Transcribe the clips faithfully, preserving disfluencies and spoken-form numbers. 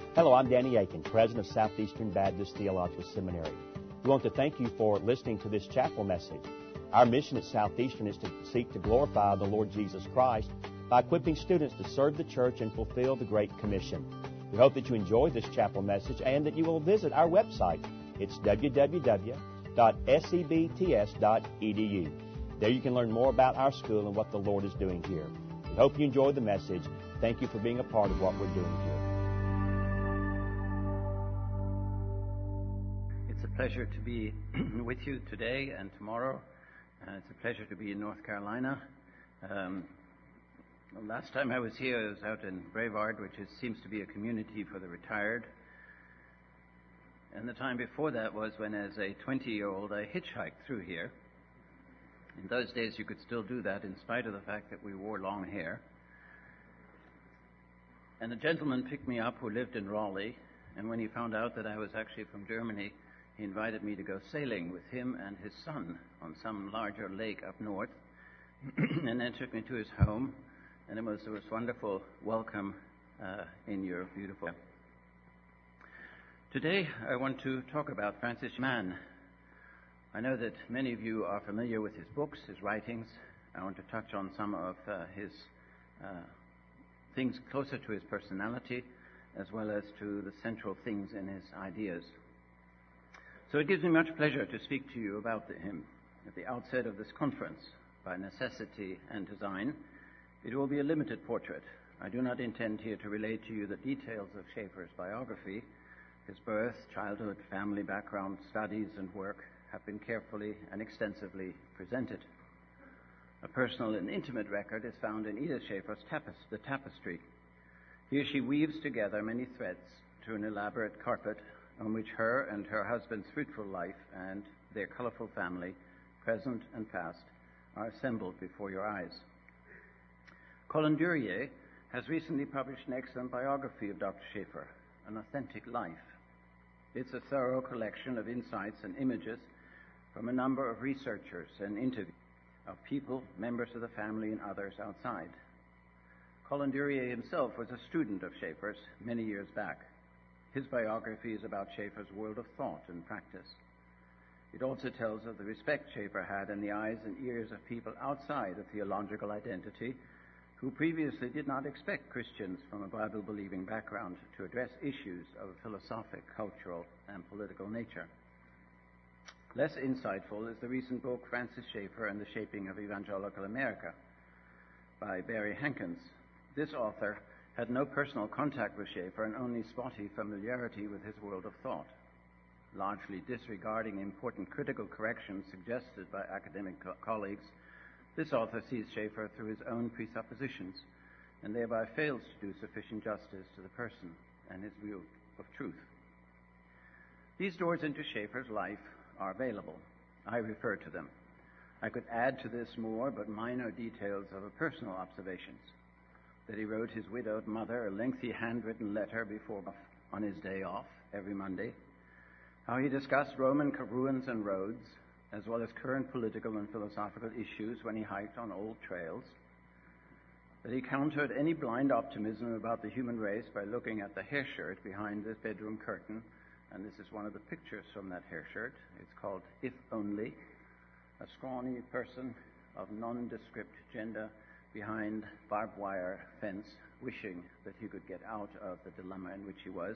Hello, I'm Danny Aiken, President of Southeastern Baptist Theological Seminary. We want to thank you for listening to this chapel message. Our mission at Southeastern is to seek to glorify the Lord Jesus Christ by equipping students to serve the church and fulfill the Great Commission. We hope that you enjoy this chapel message and that you will visit our website. It's w w w dot s e b t s dot e d u. There you can learn more about our school and what the Lord is doing here. We hope you enjoy the message. Thank you for being a part of what we're doing here. It's a pleasure to be with you today and tomorrow. Uh, it's a pleasure to be in North Carolina. Um, last time I was here, I was out in Brevard, which is, seems to be a community for the retired. And the time before that was when, as a twenty-year-old, I hitchhiked through here. In those days, you could still do that in spite of the fact that we wore long hair. And a gentleman picked me up who lived in Raleigh, and when he found out that I was actually from Germany, he invited me to go sailing with him and his son on some larger lake up north, and then took me to his home, and it was, it was wonderful welcome uh, in your beautiful... Today, I want to talk about Francis Schaeffer. I know that many of you are familiar with his books, his writings. I want to touch on some of uh, his uh, things closer to his personality, as well as to the central things in his ideas. So it gives me much pleasure to speak to you about him. At the outset of this conference, by necessity and design, it will be a limited portrait. I do not intend here to relate to you the details of Schaeffer's biography. His birth, childhood, family background, studies, and work have been carefully and extensively presented. A personal and intimate record is found in Edith Schaeffer's tapes- The Tapestry. Here she weaves together many threads to an elaborate carpet on which her and her husband's fruitful life and their colorful family, present and past, are assembled before your eyes. Colin Duryea has recently published an excellent biography of Doctor Schaeffer, An Authentic Life. It's a thorough collection of insights and images from a number of researchers and interviews of people, members of the family, and others outside. Colin Duryea himself was a student of Schaeffer's many years back. His biography is about Schaeffer's world of thought and practice. It also tells of the respect Schaeffer had in the eyes and ears of people outside of theological identity who previously did not expect Christians from a Bible-believing background to address issues of a philosophic, cultural, and political nature. Less insightful is the recent book Francis Schaeffer and the Shaping of Evangelical America by Barry Hankins. This author had no personal contact with Schaeffer and only spotty familiarity with his world of thought. Largely disregarding important critical corrections suggested by academic co- colleagues, this author sees Schaeffer through his own presuppositions and thereby fails to do sufficient justice to the person and his view of truth. These doors into Schaeffer's life are available. I refer to them. I could add to this more but minor details of a personal observations. That he wrote his widowed mother a lengthy handwritten letter before on his day off every Monday. How he discussed Roman ruins and roads, as well as current political and philosophical issues when he hiked on old trails. That he countered any blind optimism about the human race by looking at the hair shirt behind the bedroom curtain, and this is one of the pictures from that hair shirt. It's called If Only, a scrawny person of nondescript gender behind barbed wire fence, wishing that he could get out of the dilemma in which he was.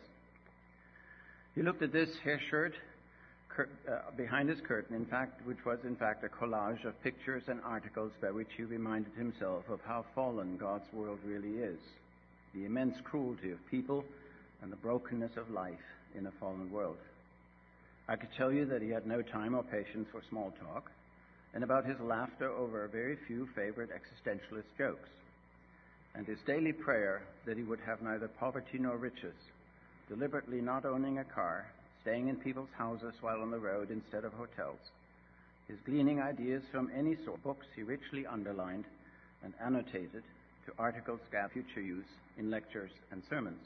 He looked at this hair shirt cur- uh, behind his curtain, in fact, which was in fact a collage of pictures and articles by which he reminded himself of how fallen God's world really is, the immense cruelty of people and the brokenness of life in a fallen world. I could tell you that he had no time or patience for small talk, and about his laughter over a very few favorite existentialist jokes, and his daily prayer that he would have neither poverty nor riches, deliberately not owning a car, staying in people's houses while on the road instead of hotels, his gleaning ideas from any sort, books he richly underlined and annotated to articles for future use in lectures and sermons.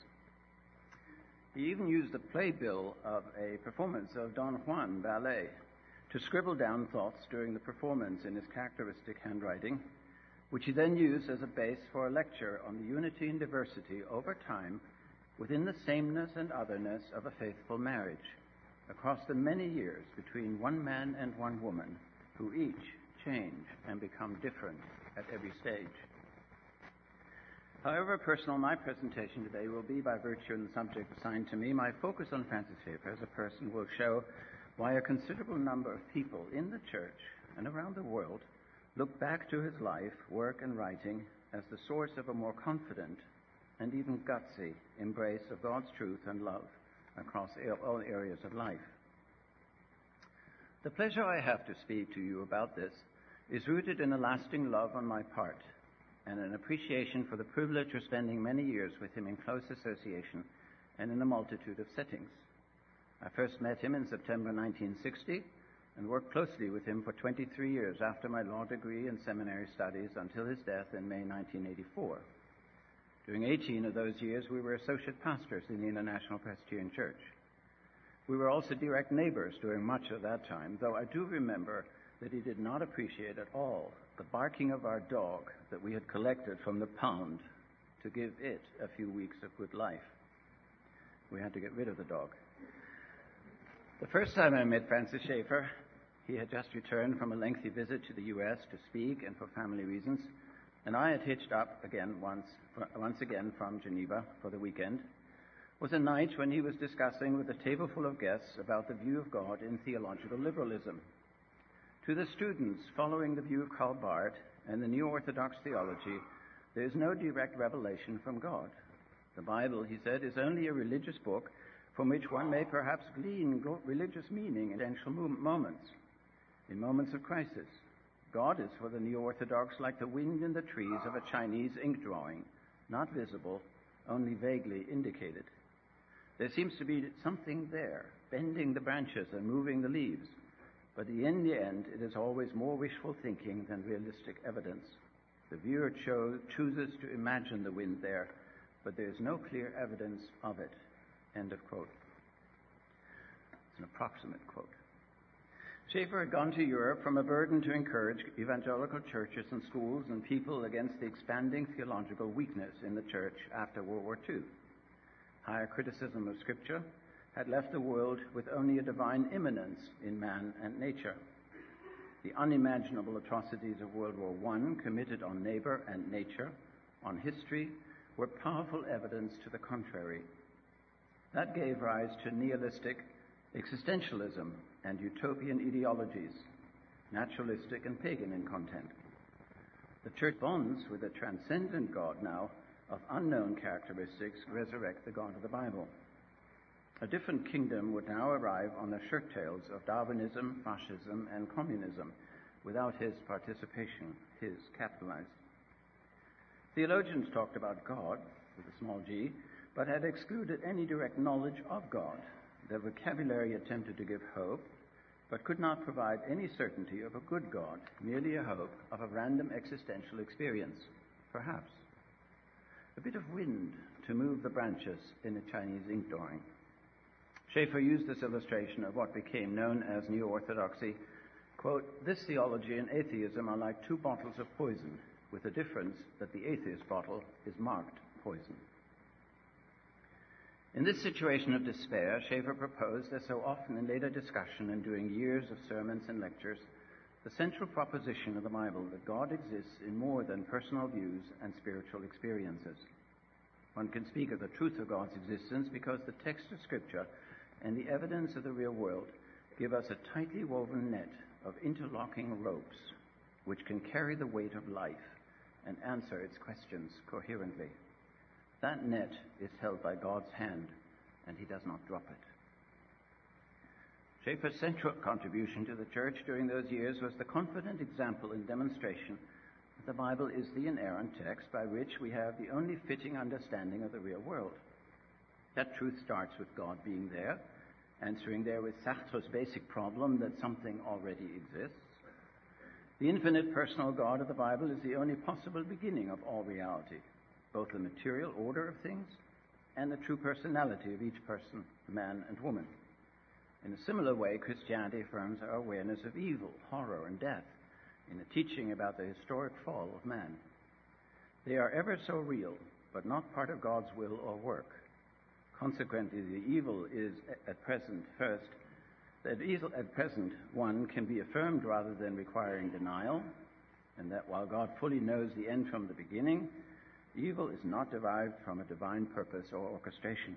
He even used the playbill of a performance of Don Juan ballet to scribble down thoughts during the performance in his characteristic handwriting, which he then used as a base for a lecture on the unity and diversity over time within the sameness and otherness of a faithful marriage, across the many years between one man and one woman, who each change and become different at every stage. However personal my presentation today will be by virtue of the subject assigned to me, my focus on Francis Schaeffer as a person will show why a considerable number of people in the church and around the world look back to his life, work, and writing as the source of a more confident and even gutsy embrace of God's truth and love across all areas of life. The pleasure I have to speak to you about this is rooted in a lasting love on my part and an appreciation for the privilege of spending many years with him in close association and in a multitude of settings. I first met him in September nineteen sixty and worked closely with him for twenty-three years after my law degree and seminary studies until his death in May nineteen eighty-four. During eighteen of those years, we were associate pastors in the International Presbyterian Church. We were also direct neighbors during much of that time, though I do remember that he did not appreciate at all the barking of our dog that we had collected from the pound to give it a few weeks of good life. We had to get rid of the dog. The first time I met Francis Schaeffer, he had just returned from a lengthy visit to the U S to speak and for family reasons, and I had hitched up again once, once again from Geneva for the weekend, was a night when he was discussing with a table full of guests about the view of God in theological liberalism. To the students following the view of Karl Barth and the New Orthodox theology, there is no direct revelation from God. The Bible, he said, is only a religious book from which one may perhaps glean religious meaning in essential moments, in moments of crisis. God is for the Neo-Orthodox like the wind in the trees of a Chinese ink drawing, not visible, only vaguely indicated. There seems to be something there, bending the branches and moving the leaves, but in the end, it is always more wishful thinking than realistic evidence. The viewer cho- chooses to imagine the wind there, but there is no clear evidence of it. End of quote. It's an approximate quote. Schaeffer had gone to Europe from a burden to encourage evangelical churches and schools and people against the expanding theological weakness in the church after World War Two. Higher criticism of Scripture had left the world with only a divine immanence in man and nature. The unimaginable atrocities of World War One, committed on neighbor and nature, on history, were powerful evidence to the contrary. That gave rise to nihilistic existentialism and utopian ideologies, naturalistic and pagan in content. The church bonds with a transcendent God now of unknown characteristics resurrect the God of the Bible. A different kingdom would now arrive on the shirt tails of Darwinism, fascism, and communism without his participation, his capitalized. Theologians talked about God, with a small g, but had excluded any direct knowledge of God. Their vocabulary attempted to give hope, but could not provide any certainty of a good God, merely a hope of a random existential experience, perhaps. A bit of wind to move the branches in a Chinese ink drawing. Schaeffer used this illustration of what became known as Neo-Orthodoxy. Quote, "This theology and atheism are like two bottles of poison, with the difference that the atheist bottle is marked poison." In this situation of despair, Schaeffer proposed, as so often in later discussion and during years of sermons and lectures, the central proposition of the Bible that God exists in more than personal views and spiritual experiences. One can speak of the truth of God's existence because the text of Scripture and the evidence of the real world give us a tightly woven net of interlocking ropes which can carry the weight of life and answer its questions coherently. That net is held by God's hand, and he does not drop it. Schaeffer's central contribution to the church during those years was the confident example and demonstration that the Bible is the inerrant text by which we have the only fitting understanding of the real world. That truth starts with God being there, answering there with Sartre's basic problem that something already exists. The infinite personal God of the Bible is the only possible beginning of all reality, both the material order of things and the true personality of each person, man and woman. In a similar way, Christianity affirms our awareness of evil, horror, and death in the teaching about the historic fall of man. They are ever so real, but not part of God's will or work. Consequently, the evil is at present, first, that evil at present, one, can be affirmed rather than requiring denial, and that while God fully knows the end from the beginning, evil is not derived from a divine purpose or orchestration.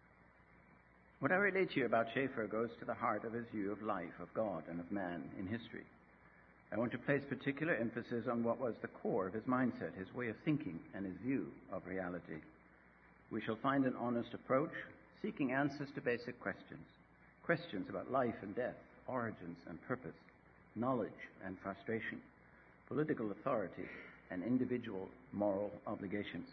What I relate to you about Schaeffer goes to the heart of his view of life, of God, and of man in history. I want to place particular emphasis on what was the core of his mindset, his way of thinking, and his view of reality. We shall find an honest approach, seeking answers to basic questions. Questions about life and death, origins and purpose, knowledge and frustration, political authority, and individual moral obligations.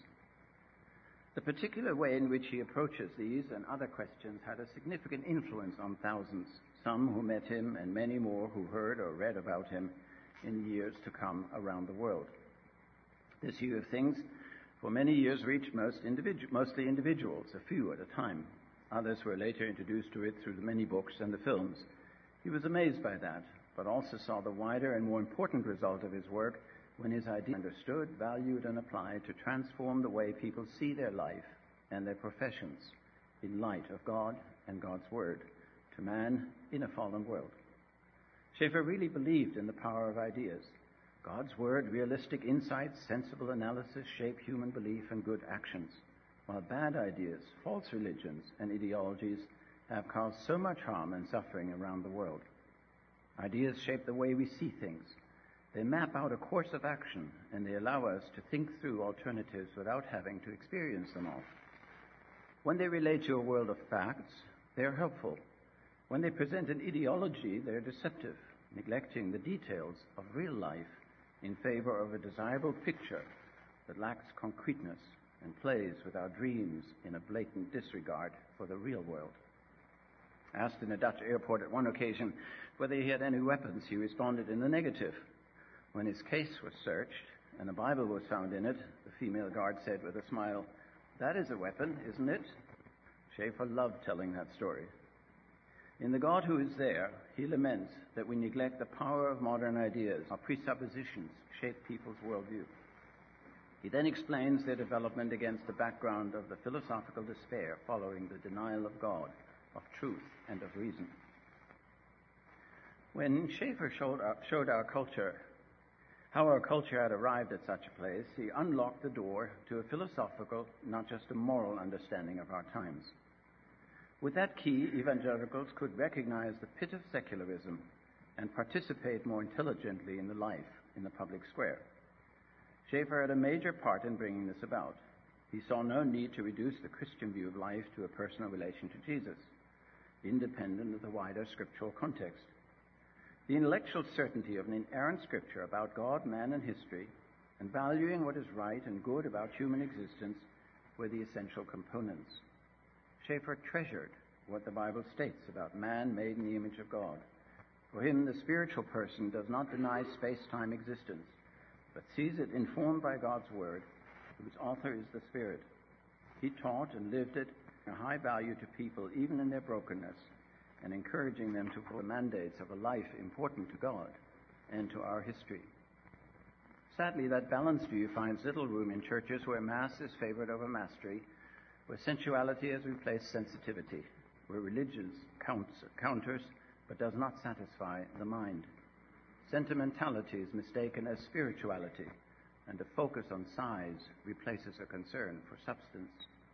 The particular way in which he approaches these and other questions had a significant influence on thousands, some who met him and many more who heard or read about him in years to come around the world. This view of things for many years reached most individu- mostly individuals, a few at a time. Others were later introduced to it through the many books and the films. He was amazed by that, but also saw the wider and more important result of his work when his idea understood, valued, and applied to transform the way people see their life and their professions in light of God and God's Word to man in a fallen world. Schaeffer really believed in the power of ideas. God's Word, realistic insights, sensible analysis shape human belief and good actions, while bad ideas, false religions, and ideologies have caused so much harm and suffering around the world. Ideas shape the way we see things. They map out a course of action, and they allow us to think through alternatives without having to experience them all. When they relate to a world of facts, they are helpful. When they present an ideology, they are deceptive, neglecting the details of real life in favor of a desirable picture that lacks concreteness and plays with our dreams in a blatant disregard for the real world. Asked in a Dutch airport at one occasion whether he had any weapons, he responded in the negative. When his case was searched and a Bible was found in it, the female guard said with a smile, "That is a weapon, isn't it?" Schaeffer loved telling that story. In The God Who Is There, he laments that we neglect the power of modern ideas. Our presuppositions shape people's worldview. He then explains their development against the background of the philosophical despair following the denial of God, of truth, and of reason. When Schaeffer showed our, showed our culture how our culture had arrived at such a place, he unlocked the door to a philosophical, not just a moral understanding of our times. With that key, evangelicals could recognize the pit of secularism and participate more intelligently in the life in the public square. Schaeffer had a major part in bringing this about. He saw no need to reduce the Christian view of life to a personal relation to Jesus, independent of the wider scriptural context. The intellectual certainty of an inerrant scripture about God, man, and history, and valuing what is right and good about human existence were the essential components. Schaeffer treasured what the Bible states about man made in the image of God. For him, the spiritual person does not deny space-time existence, but sees it informed by God's Word, whose author is the Spirit. He taught and lived it in a high value to people, even in their brokenness, and encouraging them to fulfill the mandates of a life important to God and to our history. Sadly, that balanced view finds little room in churches where mass is favored over mastery, where sensuality has replaced sensitivity, where religion counts, counters but does not satisfy the mind. Sentimentality is mistaken as spirituality, and a focus on size replaces a concern for substance.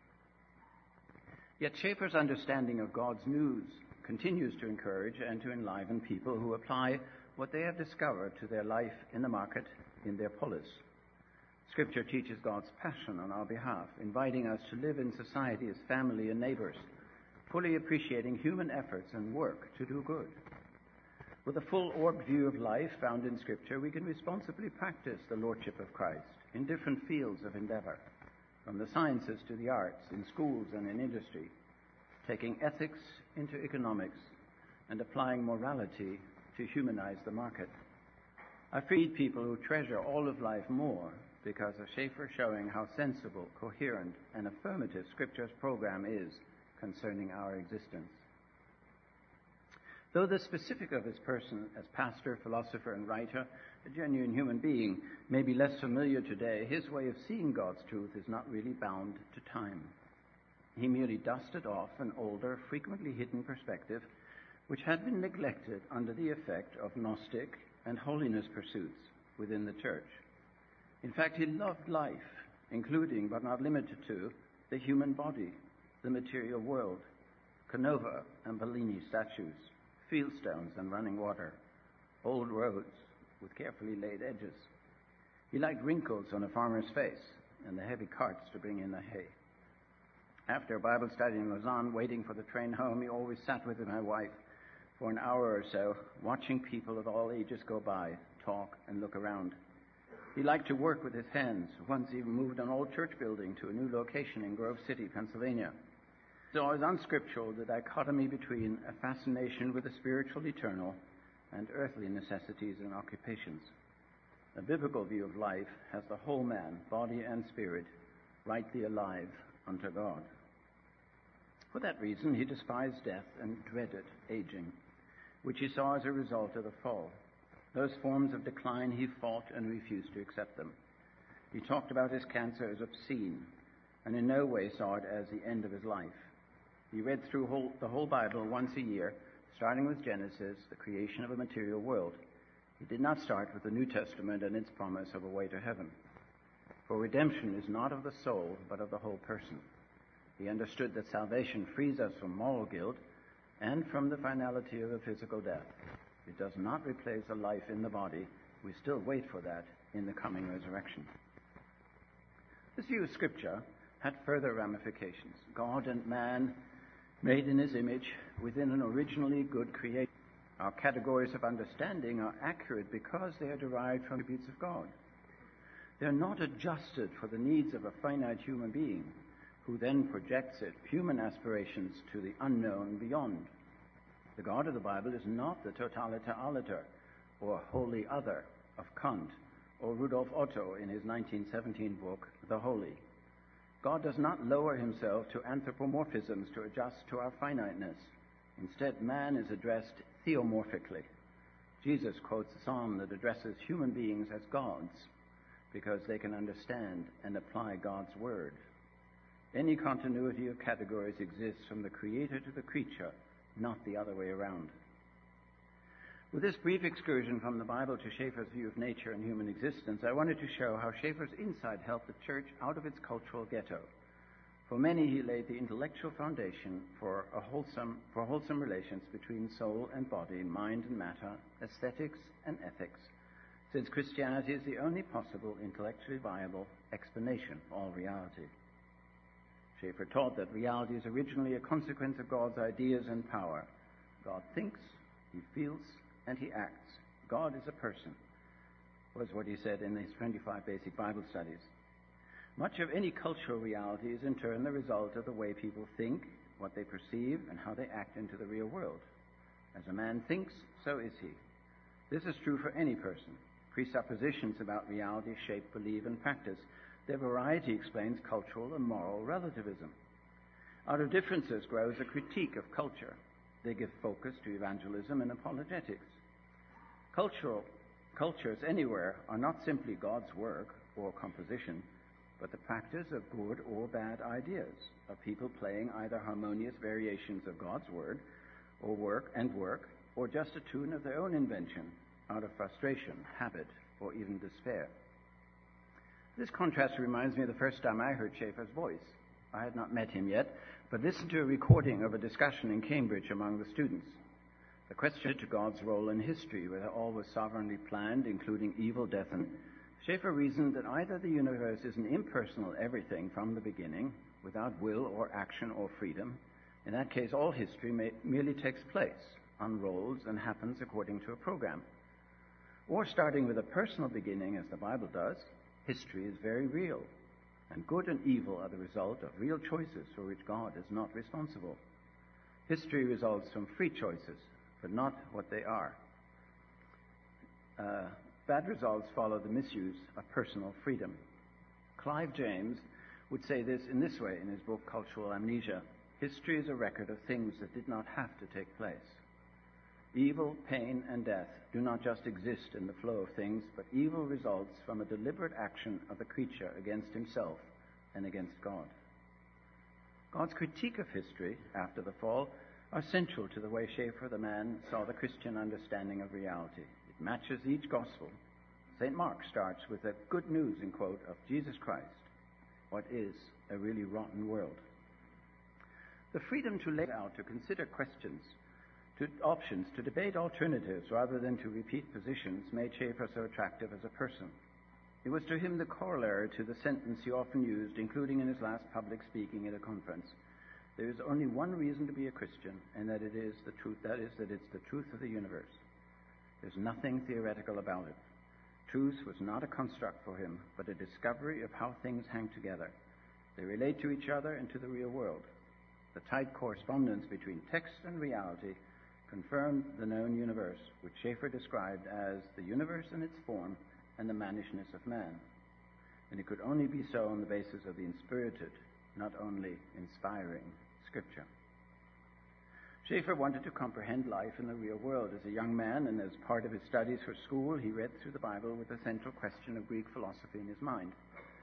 Yet Schaeffer's understanding of God's news continues to encourage and to enliven people who apply what they have discovered to their life in the market, in their polis. Scripture teaches God's passion on our behalf, inviting us to live in society as family and neighbors, fully appreciating human efforts and work to do good. With a full orbed view of life found in Scripture, we can responsibly practice the Lordship of Christ in different fields of endeavor, from the sciences to the arts, in schools and in industry, taking ethics into economics and applying morality to humanize the market. I freed people who treasure all of life more because of Schaeffer showing how sensible, coherent, and affirmative Scripture's program is concerning our existence. Though the specific of his person as pastor, philosopher, and writer, a genuine human being, may be less familiar today, his way of seeing God's truth is not really bound to time. He merely dusted off an older, frequently hidden perspective which had been neglected under the effect of Gnostic and holiness pursuits within the church. In fact, he loved life, including but not limited to the human body, the material world, Canova and Bellini statues, fieldstones and running water, old roads with carefully laid edges. He liked wrinkles on a farmer's face and the heavy carts to bring in the hay. After Bible study in Lausanne, waiting for the train home, he always sat with my wife for an hour or so, watching people of all ages go by, talk, and look around. He liked to work with his hands. Once he moved an old church building to a new location in Grove City, Pennsylvania. So it was unscriptural, the dichotomy between a fascination with the spiritual eternal and earthly necessities and occupations. A biblical view of life has the whole man, body and spirit, rightly alive unto God. For that reason, he despised death and dreaded aging, which he saw as a result of the fall. Those forms of decline he fought and refused to accept them. He talked about his cancer as obscene, and in no way saw it as the end of his life. He read through whole, the whole Bible once a year, starting with Genesis, the creation of a material world. He did not start with the New Testament and its promise of a way to heaven. For redemption is not of the soul, but of the whole person. He understood that salvation frees us from moral guilt and from the finality of a physical death. It does not replace a life in the body. We still wait for that in the coming resurrection. This view of Scripture had further ramifications. God and man, made in his image, within an originally good creation. Our categories of understanding are accurate because they are derived from the attributes of God. They are not adjusted for the needs of a finite human being, who then projects its human aspirations to the unknown beyond. The God of the Bible is not the totaliter aliter, or holy other, of Kant, or Rudolf Otto in his nineteen seventeen book, The Holy. God does not lower himself to anthropomorphisms to adjust to our finiteness. Instead, man is addressed theomorphically. Jesus quotes a psalm that addresses human beings as gods because they can understand and apply God's word. Any continuity of categories exists from the creator to the creature, not the other way around. With this brief excursion from the Bible to Schaeffer's view of nature and human existence, I wanted to show how Schaeffer's insight helped the church out of its cultural ghetto. For many, he laid the intellectual foundation for a wholesome, for wholesome relations between soul and body, mind and matter, aesthetics and ethics, since Christianity is the only possible intellectually viable explanation of all reality. Schaeffer taught that reality is originally a consequence of God's ideas and power. God thinks, he feels, and he acts. God is a person, was what he said in his twenty-five basic Bible studies. Much of any cultural reality is in turn the result of the way people think, what they perceive, and how they act into the real world. As a man thinks, so is he. This is true for any person. Presuppositions about reality shape belief and practice. Their variety explains cultural and moral relativism. Out of differences grows a critique of culture. They give focus to evangelism and apologetics. Cultural cultures anywhere are not simply God's work or composition, but the practice of good or bad ideas, of people playing either harmonious variations of God's word or work and work, or just a tune of their own invention out of frustration, habit, or even despair. This contrast reminds me of the first time I heard Schaeffer's voice. I had not met him yet, but listened to a recording of a discussion in Cambridge among the students. The question to God's role in history, whether all was sovereignly planned, including evil, death, and Schaeffer reasoned that either the universe is an impersonal everything from the beginning, without will or action or freedom. In that case, all history may, merely takes place, unrolls, and happens according to a program. Or starting with a personal beginning, as the Bible does, history is very real, and good and evil are the result of real choices for which God is not responsible. History results from free choices, but not what they are. Uh, bad results follow the misuse of personal freedom. Clive James would say this in this way in his book Cultural Amnesia: history is a record of things that did not have to take place. Evil, pain, and death do not just exist in the flow of things, but evil results from a deliberate action of the creature against himself and against God. God's critique of history after the fall are central to the way Schaeffer, the man, saw the Christian understanding of reality. It matches each gospel. Saint Mark starts with a good news, in quote, of Jesus Christ, what is a really rotten world. The freedom to lay out, to consider questions, to options, to debate alternatives rather than to repeat positions made Schaeffer so attractive as a person. It was to him the corollary to the sentence he often used, including in his last public speaking at a conference. There is only one reason to be a Christian, and that it is the truth. That is, that it's the truth of the universe. There's nothing theoretical about it. Truth was not a construct for him, but a discovery of how things hang together. They relate to each other and to the real world. The tight correspondence between text and reality confirmed the known universe, which Schaeffer described as the universe in its form and the mannishness of man. And it could only be so on the basis of the inspirited, not only inspiring, Scripture. Schaeffer wanted to comprehend life in the real world. As a young man and as part of his studies for school, he read through the Bible with the central question of Greek philosophy in his mind.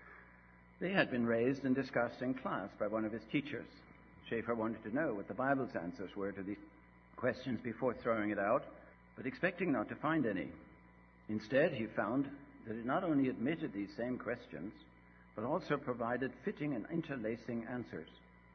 They had been raised and discussed in class by one of his teachers. Schaeffer wanted to know what the Bible's answers were to these questions before throwing it out, but expecting not to find any. Instead, he found that it not only admitted these same questions, but also provided fitting and interlacing answers.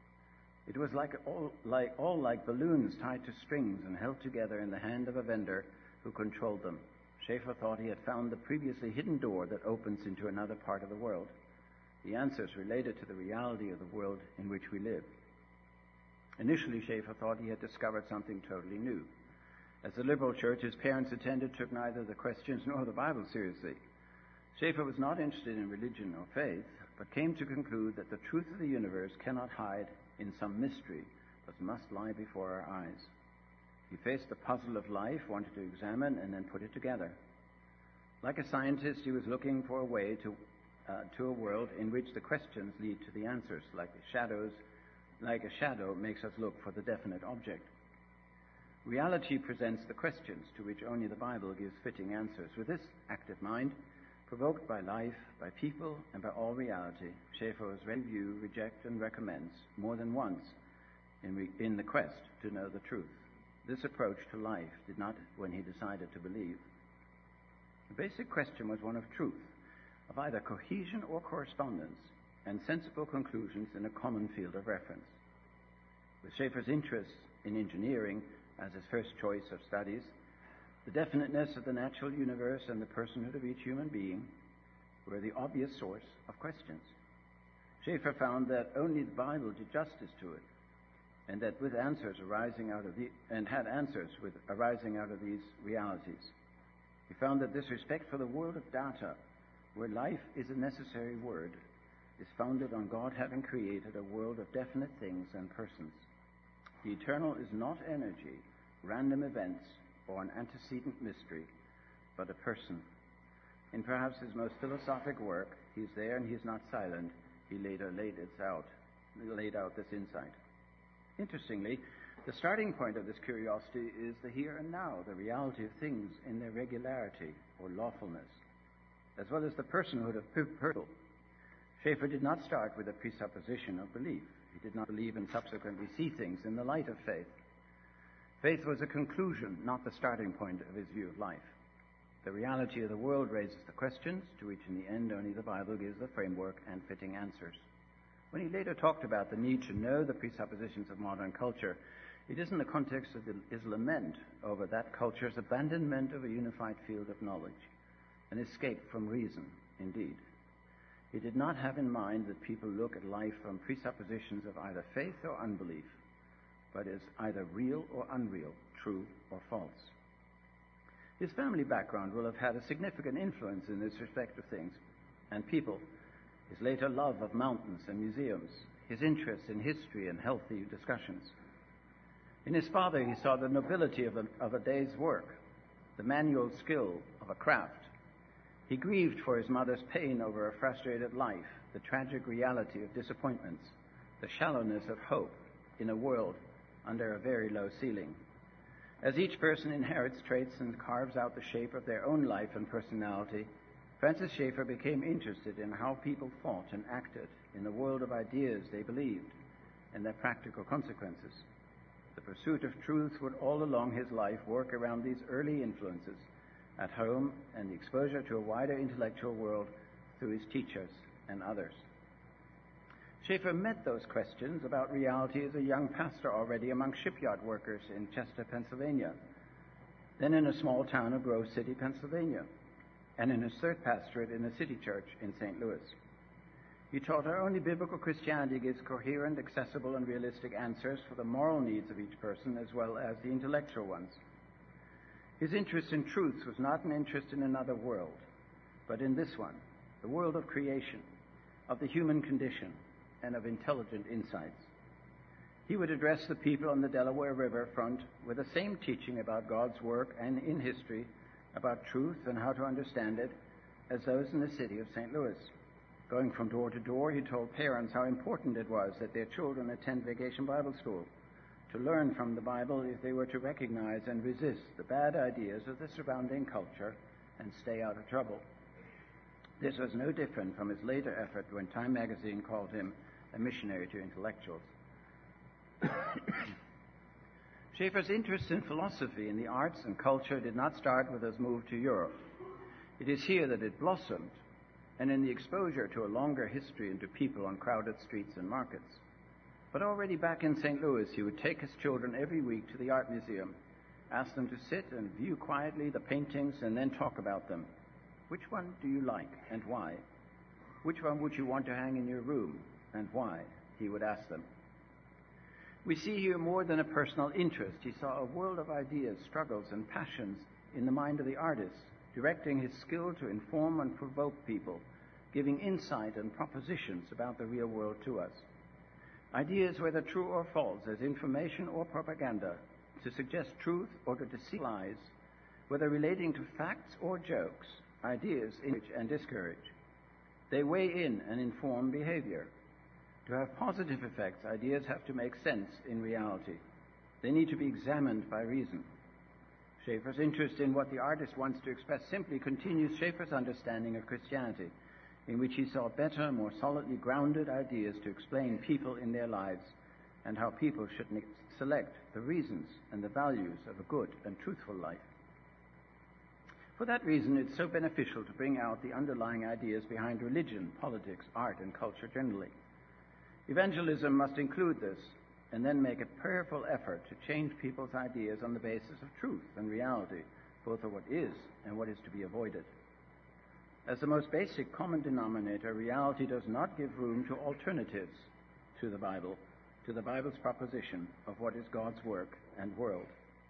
It was like all, like all like balloons tied to strings and held together in the hand of a vendor who controlled them. Schaeffer thought he had found the previously hidden door that opens into another part of the world. The answers related to the reality of the world in which we live. Initially, Schaeffer thought he had discovered something totally new. As the liberal church his parents attended took neither the questions nor the Bible seriously. Schaeffer was not interested in religion or faith, but came to conclude that the truth of the universe cannot hide in some mystery, but must lie before our eyes. He faced the puzzle of life, wanted to examine and then put it together. Like a scientist, he was looking for a way to uh, to a world in which the questions lead to the answers, like the shadows, like a shadow makes us look for the definite object. Reality presents the questions to which only the Bible gives fitting answers. With this active mind, provoked by life, by people, and by all reality, Schaeffer was ready to view, reject, and recommends more than once in, re- in the quest to know the truth. This approach to life did not when he decided to believe. The basic question was one of truth, of either cohesion or correspondence, and sensible conclusions in a common field of reference. With Schaeffer's interest in engineering as his first choice of studies, the definiteness of the natural universe and the personhood of each human being were the obvious source of questions. Schaeffer found that only the Bible did justice to it, and that with answers arising out of the and had answers with arising out of these realities. He found that this respect for the world of data, where life is a necessary word, is founded on God having created a world of definite things and persons. The eternal is not energy, random events, or an antecedent mystery, but a person. In perhaps his most philosophic work, He's There and He's Not Silent, he later laid, it out, laid out this insight. Interestingly, the starting point of this curiosity is the here and now, the reality of things in their regularity or lawfulness, as well as the personhood of people. Schaeffer did not start with a presupposition of belief. He did not believe and subsequently see things in the light of faith. Faith was a conclusion, not the starting point of his view of life. The reality of the world raises the questions, to which in the end only the Bible gives the framework and fitting answers. When he later talked about the need to know the presuppositions of modern culture, it is in the context of his lament over that culture's abandonment of a unified field of knowledge, an escape from reason, indeed. He did not have in mind that people look at life from presuppositions of either faith or unbelief, but as either real or unreal, true or false. His family background will have had a significant influence in this respect of things and people. His later love of mountains and museums, his interest in history and healthy discussions. In his father, he saw the nobility of a, of a day's work, the manual skill of a craft. He grieved for his mother's pain over a frustrated life, the tragic reality of disappointments, the shallowness of hope in a world under a very low ceiling. As each person inherits traits and carves out the shape of their own life and personality, Francis Schaeffer became interested in how people thought and acted in the world of ideas they believed, and their practical consequences. The pursuit of truth would all along his life work around these early influences at home and the exposure to a wider intellectual world through his teachers and others. Schaeffer met those questions about reality as a young pastor already among shipyard workers in Chester, Pennsylvania, then in a small town of Grove City, Pennsylvania, and in his third pastorate in a city church in Saint Louis. He taught how only biblical Christianity gives coherent, accessible, and realistic answers for the moral needs of each person as well as the intellectual ones. His interest in truth was not an interest in another world, but in this one, the world of creation, of the human condition, and of intelligent insights. He would address the people on the Delaware River front with the same teaching about God's work and in history, about truth and how to understand it, as those in the city of Saint Louis. Going from door to door, he told parents how important it was that their children attend Vacation Bible School, to learn from the Bible if they were to recognize and resist the bad ideas of the surrounding culture and stay out of trouble. This was no different from his later effort when Time magazine called him a missionary to intellectuals. Schaeffer's interest in philosophy and the arts and culture did not start with his move to Europe. It is here that it blossomed, and in the exposure to a longer history and to people on crowded streets and markets. But already back in Saint Louis, he would take his children every week to the art museum, ask them to sit and view quietly the paintings and then talk about them. Which one do you like and why? Which one would you want to hang in your room and why? He would ask them. We see here more than a personal interest. He saw a world of ideas, struggles, and passions in the mind of the artist, directing his skill to inform and provoke people, giving insight and propositions about the real world to us. Ideas, whether true or false, as information or propaganda, to suggest truth or to deceive lies, whether relating to facts or jokes, ideas encourage and discourage. They weigh in and inform behavior. To have positive effects, ideas have to make sense in reality. They need to be examined by reason. Schaeffer's interest in what the artist wants to express simply continues Schaeffer's understanding of Christianity, in which he saw better, more solidly grounded ideas to explain people in their lives and how people should select the reasons and the values of a good and truthful life. For that reason, it's so beneficial to bring out the underlying ideas behind religion, politics, art, and culture generally. Evangelism must include this, and then make a prayerful effort to change people's ideas on the basis of truth and reality, both of what is and what is to be avoided. As the most basic common denominator, reality does not give room to alternatives to the Bible, to the Bible's proposition of what is God's work and world.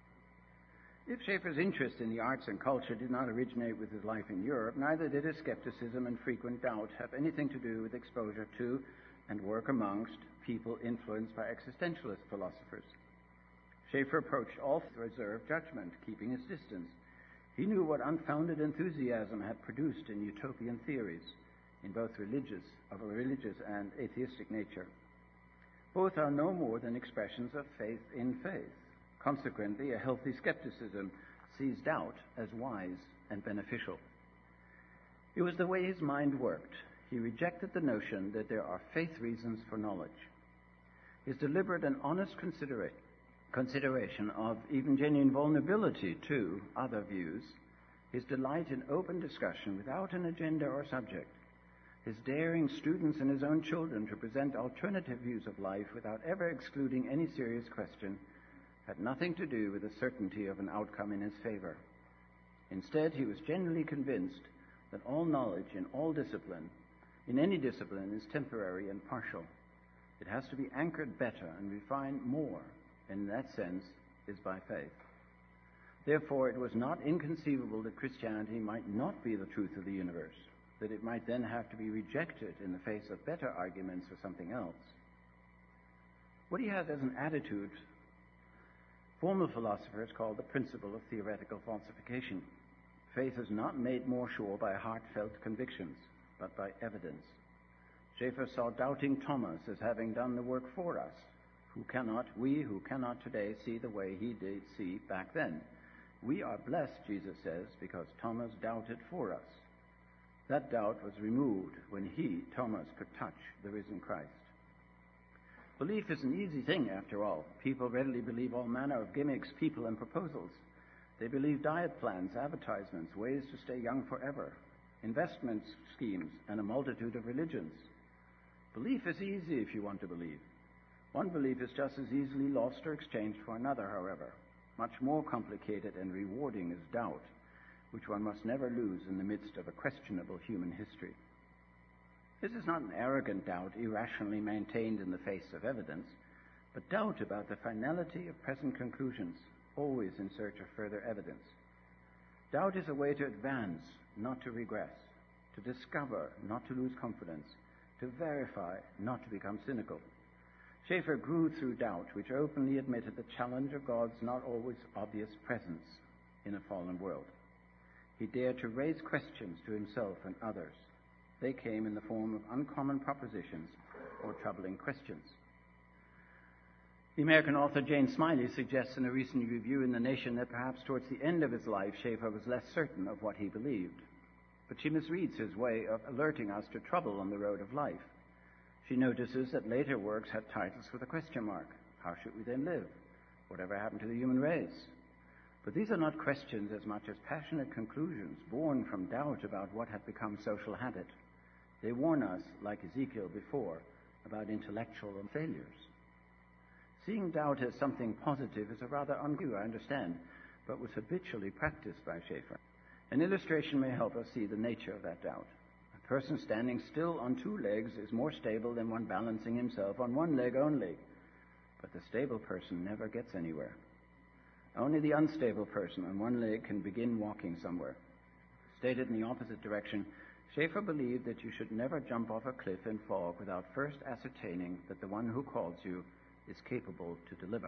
If Schaeffer's interest in the arts and culture did not originate with his life in Europe, neither did his skepticism and frequent doubt have anything to do with exposure to and work amongst people influenced by existentialist philosophers. Schaeffer approached all with reserved judgment, keeping his distance. He knew what unfounded enthusiasm had produced in utopian theories, in both religious, of a religious and atheistic nature. Both are no more than expressions of faith in faith. Consequently, a healthy skepticism sees doubt as wise and beneficial. It was the way his mind worked. He rejected the notion that there are faith reasons for knowledge. His deliberate and honest considera- consideration of even genuine vulnerability to other views, his delight in open discussion without an agenda or subject, his daring students and his own children to present alternative views of life without ever excluding any serious question, had nothing to do with the certainty of an outcome in his favor. Instead, he was genuinely convinced that all knowledge in all discipline, in any discipline, is temporary and partial. It has to be anchored better and refined more, and in that sense is by faith. Therefore, it was not inconceivable that Christianity might not be the truth of the universe, that it might then have to be rejected in the face of better arguments for something else. What he had as an attitude, formal philosophers call the principle of theoretical falsification. Faith is not made more sure by heartfelt convictions, but by evidence. Schaeffer saw doubting Thomas as having done the work for us, who cannot, we who cannot today see the way he did see back then. We are blessed, Jesus says, because Thomas doubted for us. That doubt was removed when he, Thomas, could touch the risen Christ. Belief is an easy thing, after all. People readily believe all manner of gimmicks, people, and proposals. They believe diet plans, advertisements, ways to stay young forever, investment schemes, and a multitude of religions. Belief is easy if you want to believe. One belief is just as easily lost or exchanged for another, however. Much more complicated and rewarding is doubt, which one must never lose in the midst of a questionable human history. This is not an arrogant doubt, irrationally maintained in the face of evidence, but doubt about the finality of present conclusions, always in search of further evidence. Doubt is a way to advance, not to regress, to discover, not to lose confidence, to verify, not to become cynical. Schaeffer grew through doubt, which openly admitted the challenge of God's not always obvious presence in a fallen world. He dared to raise questions to himself and others. They came in the form of uncommon propositions or troubling questions. The American author Jane Smiley suggests in a recent review in The Nation that perhaps towards the end of his life, Schaeffer was less certain of what he believed. But she misreads his way of alerting us to trouble on the road of life. She notices that later works had titles with a question mark. How should we then live? Whatever happened to the human race? But these are not questions as much as passionate conclusions born from doubt about what had become social habit. They warn us, like Ezekiel before, about intellectual failures. Seeing doubt as something positive is a rather undue, I understand, but was habitually practiced by Schaeffer. An illustration may help us see the nature of that doubt. A person standing still on two legs is more stable than one balancing himself on one leg only. But the stable person never gets anywhere. Only the unstable person on one leg can begin walking somewhere. Stated in the opposite direction, Schaeffer believed that you should never jump off a cliff in fog without first ascertaining that the one who calls you is capable to deliver.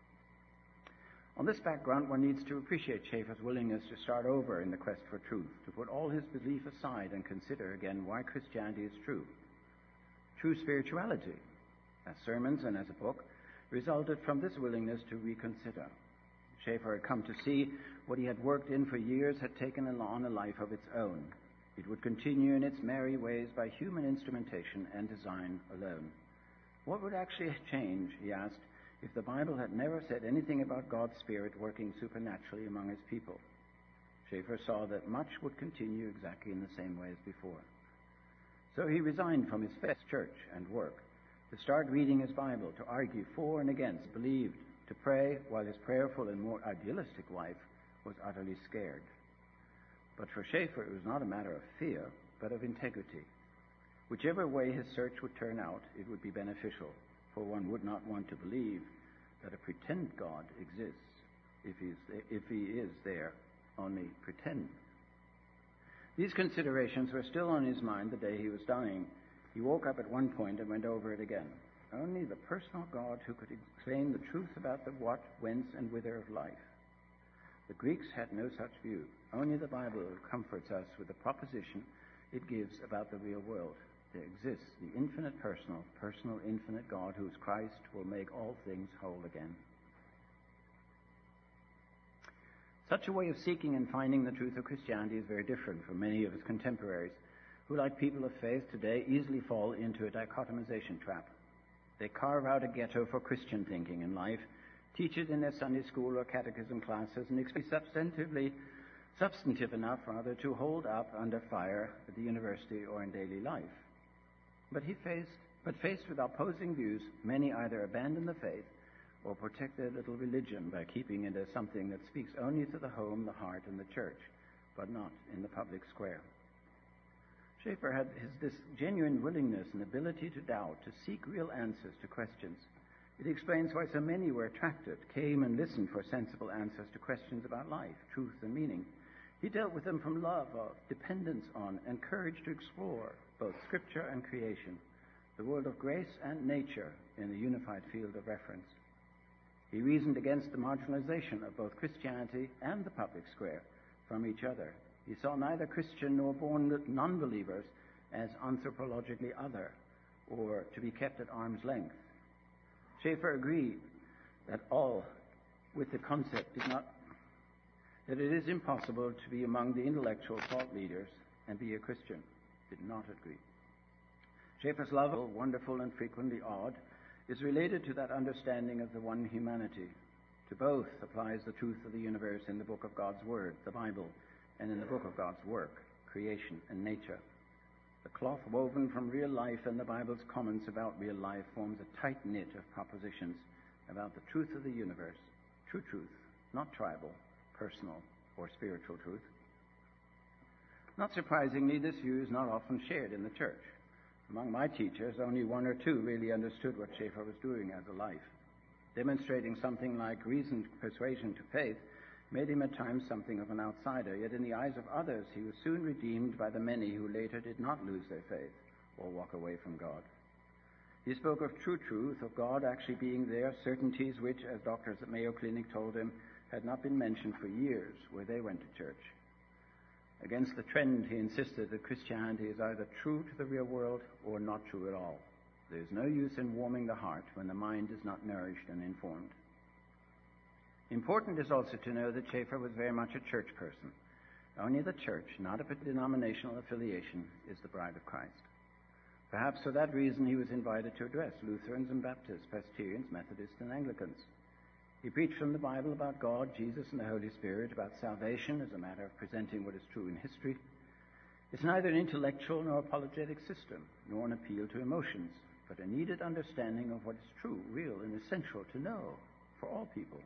On this background, one needs to appreciate Schaeffer's willingness to start over in the quest for truth, to put all his belief aside and consider again why Christianity is true. True spirituality, as sermons and as a book, resulted from this willingness to reconsider. Schaeffer had come to see what he had worked in for years had taken on a life of its own. It would continue in its merry ways by human instrumentation and design alone. What would actually change, he asked, if the Bible had never said anything about God's Spirit working supernaturally among his people? Schaeffer saw that much would continue exactly in the same way as before. So he resigned from his first church and work to start reading his Bible, to argue for and against, believed, to pray while his prayerful and more idealistic wife was utterly scared. But for Schaeffer, it was not a matter of fear, but of integrity. Whichever way his search would turn out, it would be beneficial, for one would not want to believe that a pretend God exists if, he's, if he is there, only pretend. These considerations were still on his mind the day he was dying. He woke up at one point and went over it again. Only the personal God who could explain the truth about the what, whence, and whither of life. The Greeks had no such view. Only the Bible comforts us with the proposition it gives about the real world. There exists the infinite personal, personal infinite God whose Christ will make all things whole again. Such a way of seeking and finding the truth of Christianity is very different from many of his contemporaries, who, like people of faith today, easily fall into a dichotomization trap. They carve out a ghetto for Christian thinking in life, teach it in their Sunday school or catechism classes, and expect substantively, substantive enough, rather, to hold up under fire at the university or in daily life. But he faced, but faced with opposing views, many either abandon the faith or protect their little religion by keeping it as something that speaks only to the home, the heart, and the church, but not in the public square. Schaeffer had his, this genuine willingness and ability to doubt, to seek real answers to questions. It explains why so many were attracted, came and listened for sensible answers to questions about life, truth, and meaning. He dealt with them from love of, dependence on, and courage to explore both Scripture and creation, the world of grace and nature in the unified field of reference. He reasoned against the marginalization of both Christianity and the public square from each other. He saw neither Christian nor born non-believers as anthropologically other or to be kept at arm's length. Schaeffer agreed that all with the concept did not, that it is impossible to be among the intellectual thought leaders and be a Christian. Did not agree. Schaeffer's love, wonderful and frequently odd, is related to that understanding of the one humanity. To both applies the truth of the universe in the book of God's Word, the Bible, and in the book of God's work, creation and nature. The cloth woven from real life and the Bible's comments about real life forms a tight knit of propositions about the truth of the universe, true truth, not tribal, personal, or spiritual truth. Not surprisingly, this view is not often shared in the church. Among my teachers, only one or two really understood what Schaeffer was doing as a life. Demonstrating something like reasoned persuasion to faith made him at times something of an outsider, yet in the eyes of others he was soon redeemed by the many who later did not lose their faith or walk away from God. He spoke of true truth, of God actually being there, certainties which, as doctors at Mayo Clinic told him, had not been mentioned for years where they went to church. Against the trend, he insisted that Christianity is either true to the real world or not true at all. There is no use in warming the heart when the mind is not nourished and informed. Important is also to know that Schaeffer was very much a church person. Only the church, not a denominational affiliation, is the bride of Christ. Perhaps for that reason he was invited to address Lutherans and Baptists, Presbyterians, Methodists, and Anglicans. He preached from the Bible about God, Jesus, and the Holy Spirit, about salvation as a matter of presenting what is true in history. It's neither an intellectual nor apologetic system, nor an appeal to emotions, but a needed understanding of what is true, real, and essential to know for all people.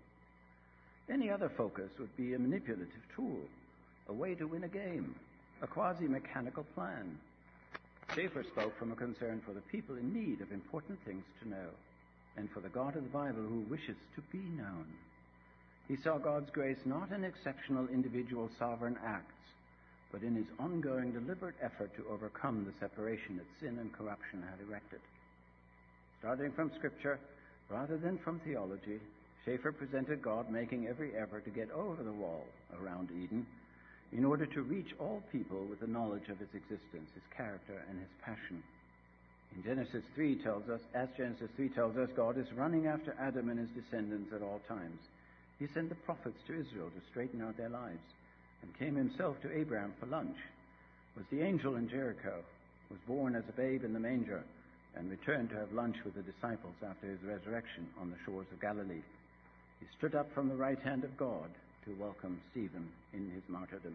Any other focus would be a manipulative tool, a way to win a game, a quasi-mechanical plan. Schaeffer spoke from a concern for the people in need of important things to know, and for the God of the Bible who wishes to be known. He saw God's grace not in exceptional individual sovereign acts, but in his ongoing deliberate effort to overcome the separation that sin and corruption had erected. Starting from Scripture, rather than from theology, Schaeffer presented God making every effort to get over the wall around Eden in order to reach all people with the knowledge of his existence, his character, and his passion. In Genesis three tells us, as Genesis three tells us, God is running after Adam and his descendants at all times. He sent the prophets to Israel to straighten out their lives, and came himself to Abraham for lunch, was the angel in Jericho, was born as a babe in the manger, and returned to have lunch with the disciples after his resurrection on the shores of Galilee. He stood up from the right hand of God to welcome Stephen in his martyrdom.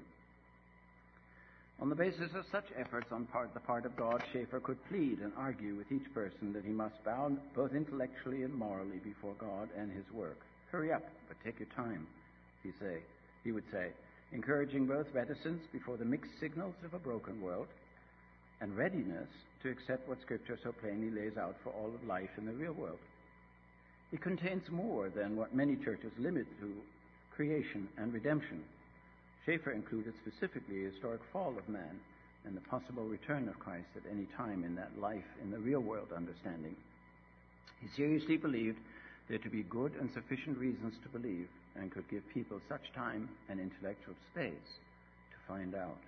On the basis of such efforts on part, the part of God, Schaeffer could plead and argue with each person that he must bow both intellectually and morally before God and his work. Hurry up, but take your time, he say. He would say, encouraging both reticence before the mixed signals of a broken world and readiness to accept what Scripture so plainly lays out for all of life in the real world. It contains more than what many churches limit to creation and redemption. Schaeffer included specifically the historic fall of man and the possible return of Christ at any time in that life in the real world understanding. He seriously believed there to be good and sufficient reasons to believe, and could give people such time and intellectual space to find out.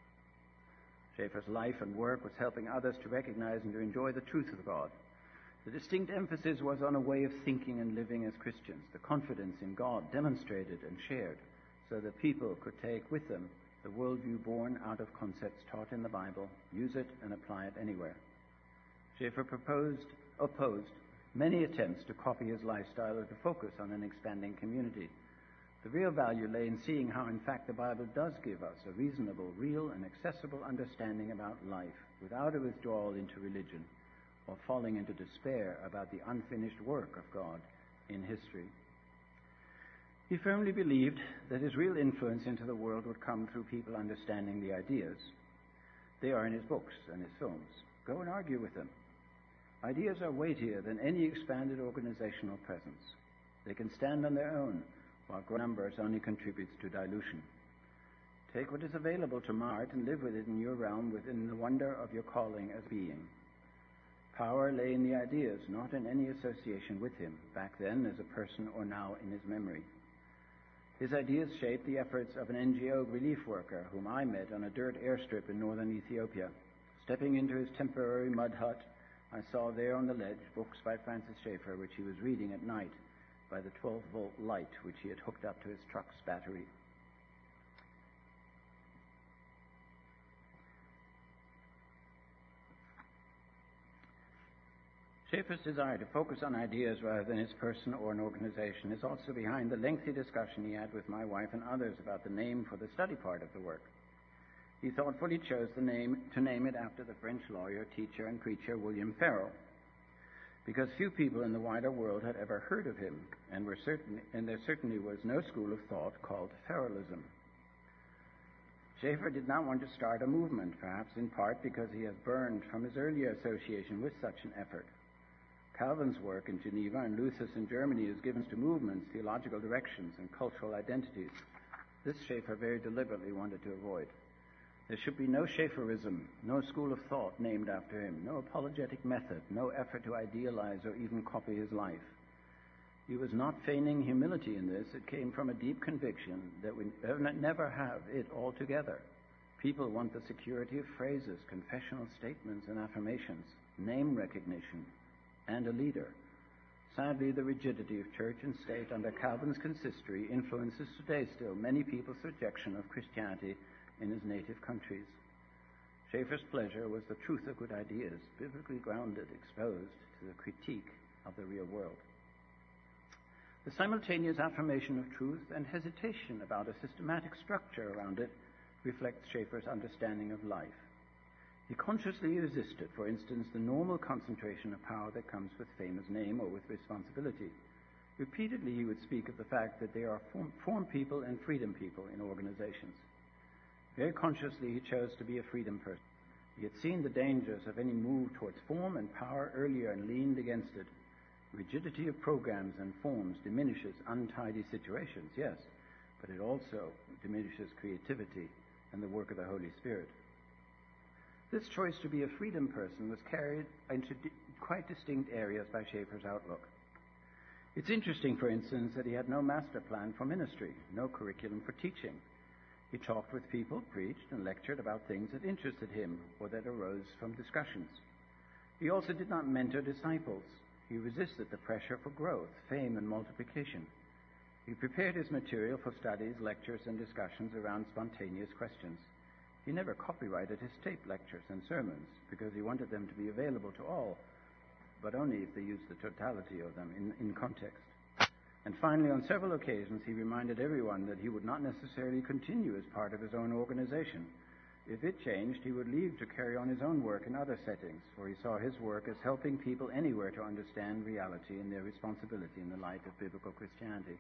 Schaeffer's life and work was helping others to recognize and to enjoy the truth of God. The distinct emphasis was on a way of thinking and living as Christians, the confidence in God demonstrated and shared, so that people could take with them the worldview born out of concepts taught in the Bible, use it, and apply it anywhere. Schaeffer proposed, opposed many attempts to copy his lifestyle or to focus on an expanding community. The real value lay in seeing how, in fact, the Bible does give us a reasonable, real, and accessible understanding about life without a withdrawal into religion or falling into despair about the unfinished work of God in history. He firmly believed that his real influence into the world would come through people understanding the ideas. They are in his books and his films. Go and argue with them. Ideas are weightier than any expanded organizational presence. They can stand on their own, while numbers only contributes to dilution. Take what is available to Mart and live with it in your realm within the wonder of your calling as being. Power lay in the ideas, not in any association with him, back then as a person or now in his memory. His ideas shaped the efforts of an N G O relief worker whom I met on a dirt airstrip in northern Ethiopia. Stepping into his temporary mud hut, I saw there on the ledge books by Francis Schaeffer, which he was reading at night by the twelve-volt light which he had hooked up to his truck's battery. Schaeffer's desire to focus on ideas rather than his person or an organization is also behind the lengthy discussion he had with my wife and others about the name for the study part of the work. He thoughtfully chose the name to name it after the French lawyer, teacher, and preacher William Farel, because few people in the wider world had ever heard of him, and were certain, and there certainly was no school of thought called Farelism. Schaeffer did not want to start a movement, perhaps in part because he has burned from his earlier association with such an effort. Calvin's work in Geneva and Luther's in Germany has given to movements theological directions and cultural identities. This Schaeffer very deliberately wanted to avoid. There should be no Schaefferism, no school of thought named after him, no apologetic method, no effort to idealize or even copy his life. He was not feigning humility in this. It came from a deep conviction that we never have it all together. People want the security of phrases, confessional statements and affirmations, name recognition, and a leader. Sadly, the rigidity of church and state under Calvin's consistory influences today still many people's rejection of Christianity in his native countries. Schaeffer's pleasure was the truth of good ideas, biblically grounded, exposed to the critique of the real world. The simultaneous affirmation of truth and hesitation about a systematic structure around it reflects Schaeffer's understanding of life. He consciously resisted, for instance, the normal concentration of power that comes with fame as name or with responsibility. Repeatedly, he would speak of the fact that there are form, form people and freedom people in organizations. Very consciously, he chose to be a freedom person. He had seen the dangers of any move towards form and power earlier and leaned against it. Rigidity of programs and forms diminishes untidy situations, yes, but it also diminishes creativity and the work of the Holy Spirit. This choice to be a freedom person was carried into di- quite distinct areas by Schaeffer's outlook. It's interesting, for instance, that he had no master plan for ministry, no curriculum for teaching. He talked with people, preached, and lectured about things that interested him or that arose from discussions. He also did not mentor disciples. He resisted the pressure for growth, fame, and multiplication. He prepared his material for studies, lectures, and discussions around spontaneous questions. He never copyrighted his tape lectures and sermons because he wanted them to be available to all, but only if they used the totality of them in, in context. And finally, on several occasions, he reminded everyone that he would not necessarily continue as part of his own organization. If it changed, he would leave to carry on his own work in other settings, for he saw his work as helping people anywhere to understand reality and their responsibility in the light of biblical Christianity.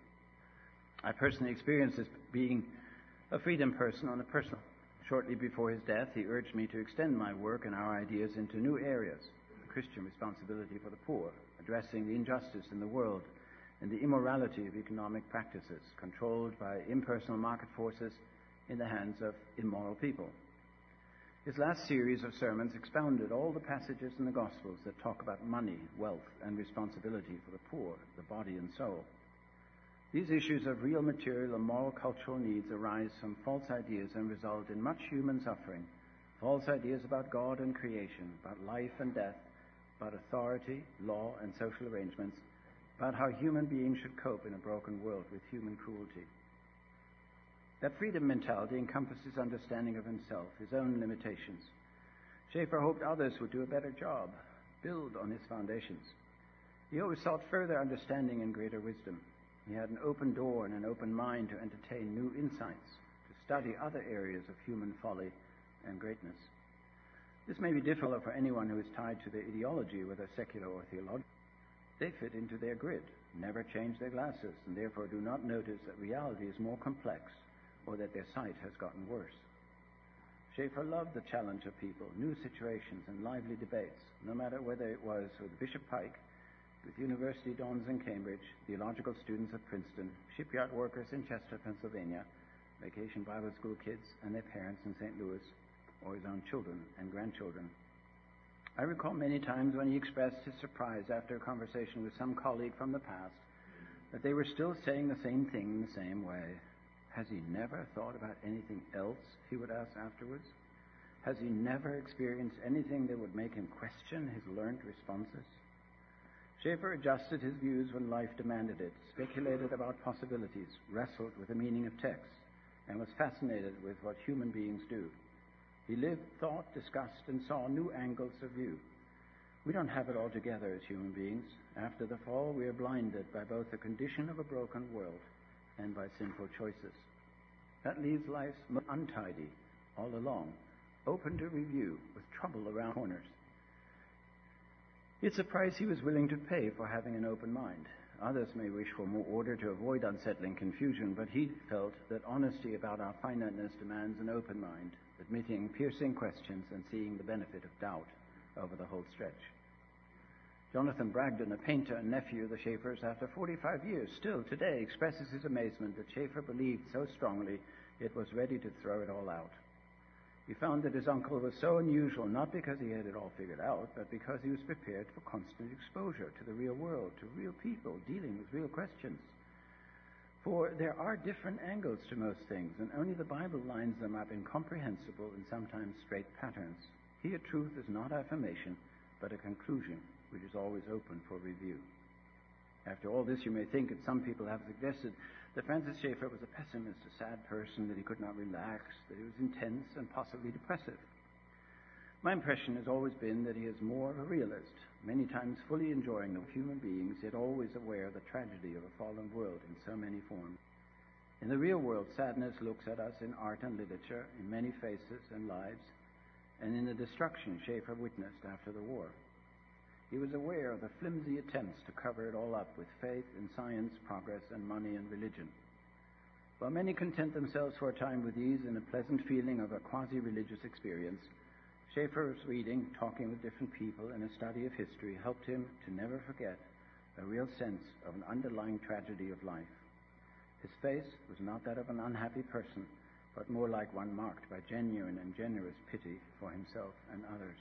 I personally experienced this being a freedom person on a personal. Shortly before his death, he urged me to extend my work and our ideas into new areas: the Christian responsibility for the poor, addressing the injustice in the world, and the immorality of economic practices controlled by impersonal market forces in the hands of immoral people. His last series of sermons expounded all the passages in the Gospels that talk about money, wealth, and responsibility for the poor, the body and soul. These issues of real material and moral cultural needs arise from false ideas and result in much human suffering. False ideas about God and creation, about life and death, about authority, law, and social arrangements, about how human beings should cope in a broken world with human cruelty. That freedom mentality encompasses understanding of himself, his own limitations. Schaeffer hoped others would do a better job, build on his foundations. He always sought further understanding and greater wisdom. He had an open door and an open mind to entertain new insights, to study other areas of human folly and greatness. This may be difficult for anyone who is tied to their ideology, whether secular or theological. They fit into their grid, never change their glasses, and therefore do not notice that reality is more complex or that their sight has gotten worse. Schaeffer loved the challenge of people, new situations, and lively debates, no matter whether it was with Bishop Pike, with university dons in Cambridge, theological students at Princeton, shipyard workers in Chester, Pennsylvania, vacation Bible school kids and their parents in Saint Louis, or his own children and grandchildren. I recall many times when he expressed his surprise after a conversation with some colleague from the past that they were still saying the same thing in the same way. Has he never thought about anything else, he would ask afterwards? Has he never experienced anything that would make him question his learned responses? Schaeffer adjusted his views when life demanded it, speculated about possibilities, wrestled with the meaning of texts, and was fascinated with what human beings do. He lived, thought, discussed, and saw new angles of view. We don't have it all together as human beings. After the fall, we are blinded by both the condition of a broken world and by sinful choices. That leaves life untidy all along, open to review, with trouble around corners. It's a price he was willing to pay for having an open mind. Others may wish for more order to avoid unsettling confusion, but he felt that honesty about our finiteness demands an open mind, admitting piercing questions and seeing the benefit of doubt over the whole stretch. Jonathan Bragdon, a painter and nephew of the Schaeffers, after forty-five years, still today expresses his amazement that Schaeffer believed so strongly it was ready to throw it all out. He found that his uncle was so unusual, not because he had it all figured out, but because he was prepared for constant exposure to the real world, to real people dealing with real questions. For there are different angles to most things, and only the Bible lines them up in comprehensible and sometimes straight patterns. Here truth is not affirmation, but a conclusion, which is always open for review. After all this, you may think, and some people have suggested, that Francis Schaeffer was a pessimist, a sad person, that he could not relax, that he was intense and possibly depressive. My impression has always been that he is more of a realist, many times fully enjoying the human beings, yet always aware of the tragedy of a fallen world in so many forms. In the real world, sadness looks at us in art and literature, in many faces and lives, and in the destruction Schaeffer witnessed after the war. He was aware of the flimsy attempts to cover it all up with faith in science, progress, and money and religion. While many content themselves for a time with ease and a pleasant feeling of a quasi-religious experience, Schaeffer's reading, talking with different people, and a study of history helped him to never forget a real sense of an underlying tragedy of life. His face was not that of an unhappy person, but more like one marked by genuine and generous pity for himself and others.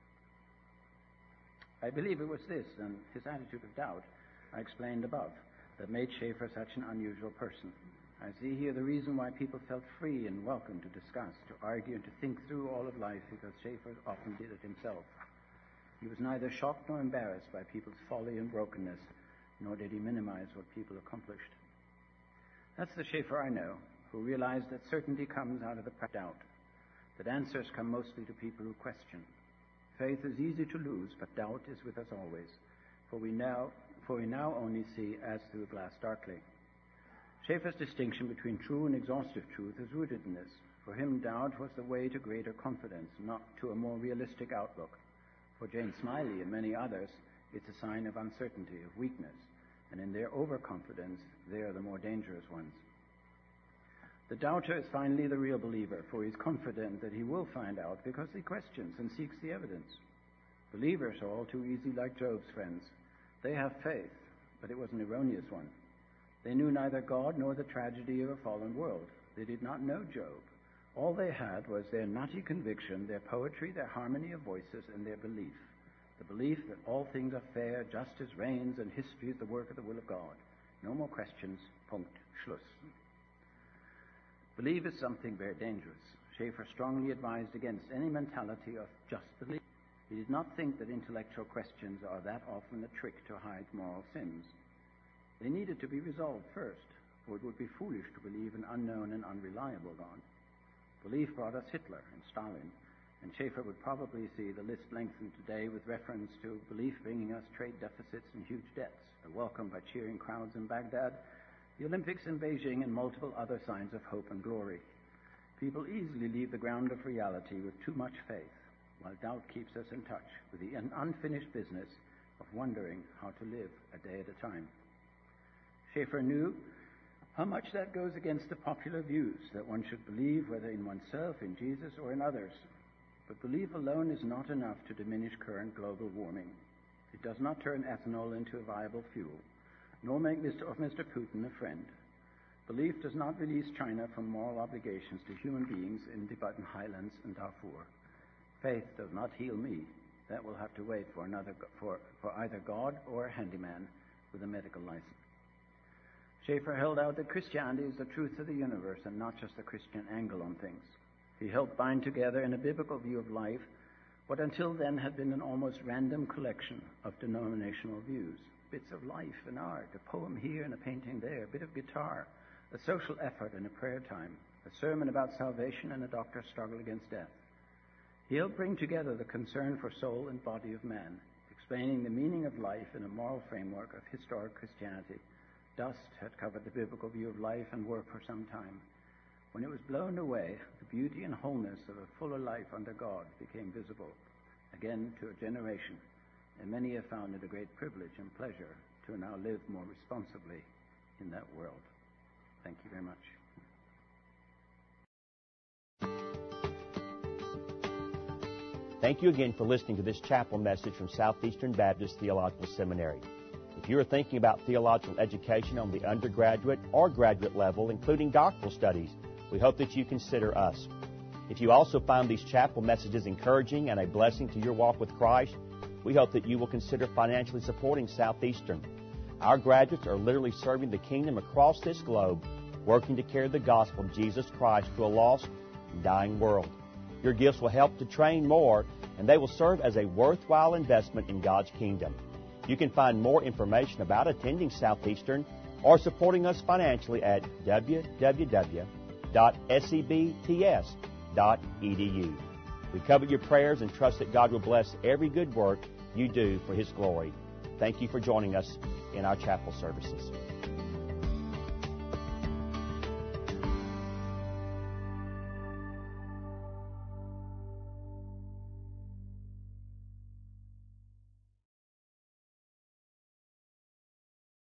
I believe it was this, and his attitude of doubt I explained above, that made Schaeffer such an unusual person. I see here the reason why people felt free and welcome to discuss, to argue, and to think through all of life, because Schaeffer often did it himself. He was neither shocked nor embarrassed by people's folly and brokenness, nor did he minimize what people accomplished. That's the Schaeffer I know, who realized that certainty comes out of the doubt, that answers come mostly to people who question. Faith is easy to lose, but doubt is with us always, for we now, for we now only see as through a glass darkly. Schaeffer's distinction between true and exhaustive truth is rooted in this. For him, doubt was the way to greater confidence, not to a more realistic outlook. For Jane Smiley and many others, it's a sign of uncertainty, of weakness, and in their overconfidence, they are the more dangerous ones. The doubter is finally the real believer, for he is confident that he will find out because he questions and seeks the evidence. Believers are all too easy like Job's friends. They have faith, but it was an erroneous one. They knew neither God nor the tragedy of a fallen world. They did not know Job. All they had was their nutty conviction, their poetry, their harmony of voices, and their belief. The belief that all things are fair, justice reigns, and history is the work of the will of God. No more questions. Punkt. Schluss. Belief is something very dangerous. Schaeffer strongly advised against any mentality of just belief. He did not think that intellectual questions are that often a trick to hide moral sins. They needed to be resolved first, for it would be foolish to believe an unknown and unreliable God. Belief brought us Hitler and Stalin, and Schaeffer would probably see the list lengthened today with reference to belief bringing us trade deficits and huge debts, a welcome by cheering crowds in Baghdad, the Olympics in Beijing, and multiple other signs of hope and glory. People easily leave the ground of reality with too much faith, while doubt keeps us in touch with the unfinished business of wondering how to live a day at a time. Schaeffer knew how much that goes against the popular views that one should believe whether in oneself, in Jesus, or in others. But belief alone is not enough to diminish current global warming. It does not turn ethanol into a viable fuel, nor make Mister of Mister Putin a friend. Belief does not release China from moral obligations to human beings in the Tibetan highlands and Darfur. Faith does not heal me. That will have to wait for another for, for either God or a handyman with a medical license. Schaeffer held out that Christianity is the truth of the universe and not just the Christian angle on things. He helped bind together in a biblical view of life what until then had been an almost random collection of denominational views. Bits of life and art, a poem here and a painting there, a bit of guitar, a social effort and a prayer time, a sermon about salvation and a doctor's struggle against death. He helped bring together the concern for soul and body of man, explaining the meaning of life in a moral framework of historic Christianity. Dust had covered the biblical view of life and work for some time. When it was blown away, the beauty and wholeness of a fuller life under God became visible, again to a generation, and many have found it a great privilege and pleasure to now live more responsibly in that world. Thank you very much. Thank you again for listening to this chapel message from Southeastern Baptist Theological Seminary. If you are thinking about theological education on the undergraduate or graduate level, including doctoral studies, we hope that you consider us. If you also find these chapel messages encouraging and a blessing to your walk with Christ, we hope that you will consider financially supporting Southeastern. Our graduates are literally serving the kingdom across this globe, working to carry the gospel of Jesus Christ to a lost and dying world. Your gifts will help to train more, and they will serve as a worthwhile investment in God's kingdom. You can find more information about attending Southeastern or supporting us financially at w w w dot s e b t s dot e d u. We covet your prayers and trust that God will bless every good work you do for His glory. Thank you for joining us in our chapel services.